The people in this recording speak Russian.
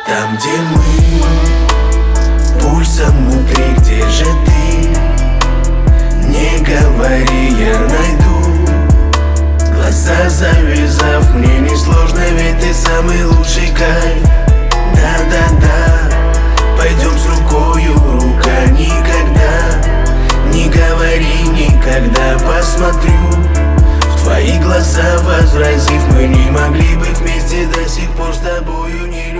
Там, где мы, пульсом внутри, где же ты? Не говори, я найду. Глаза завязав, мне несложно, ведь ты самый лучший кайф. Да-да-да, пойдем с рукою, рука никогда. Не говори никогда, посмотрю в твои глаза, возразив, мы не могли быть вместе до сих пор с тобою не